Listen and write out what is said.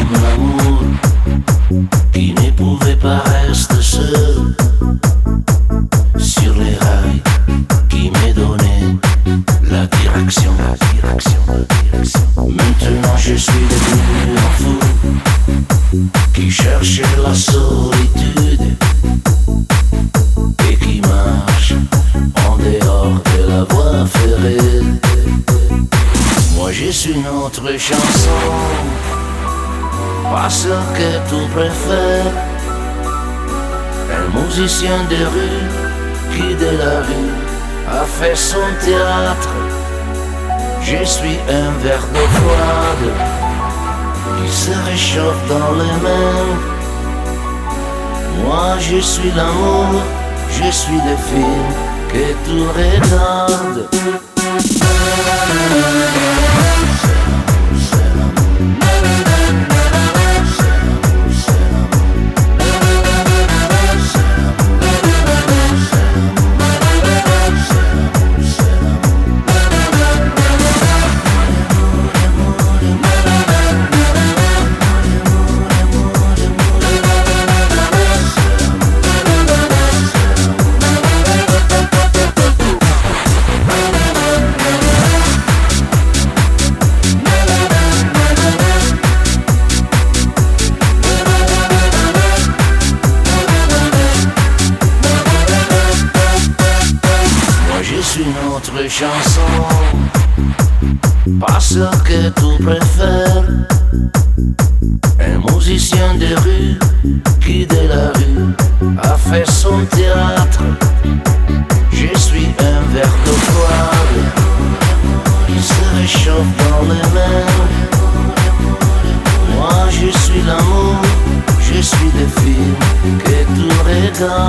mon amour qui ne pouvait pas rester seul sur les rails qui me donnaient la direction. Maintenant je suis devenu un fou qui cherchait la solitude et qui marche en dehors de la voie ferrée. Moi je suis notre chanson, pas celle que tu préfères. Un musicien de rue qui de la rue a fait son théâtre. Je suis un verre d'eau froide qui se réchauffe dans les mains. Moi je suis l'amour, je suis le film que tu regardes. Notre chanson, pas celle que tu préfères. Un musicien de rue qui de la rue a fait son théâtre. Je suis un verre d'eau froide qui se réchauffe dans les mains. Moi je suis l'amour, je suis le film que tu regardes.